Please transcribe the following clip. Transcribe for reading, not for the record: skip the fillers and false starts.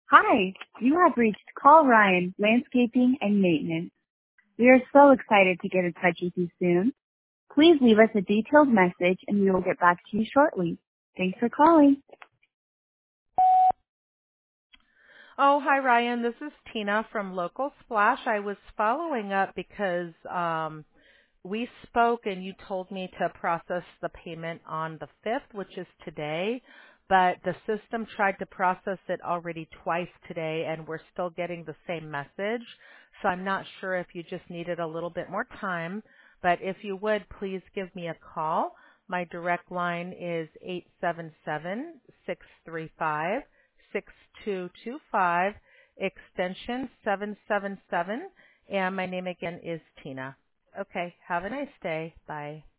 Hi, you have reached Call Ryan Landscaping and Maintenance. We are so excited to get in touch with you soon. Please leave us a detailed message and we will get back to you shortly. Thanks for calling. Oh, hi Ryan. This is Tina from Local Splash. I was following up because we spoke and you told me to process the payment on the 5th, which is today, but the system tried to process it already twice today and we're still getting the same message. So I'm not sure if you just needed a little bit more time, but if you would, please give me a call. My direct line is 877-635-6225, extension 777, and my name again is Tina. Okay, have a nice day. Bye.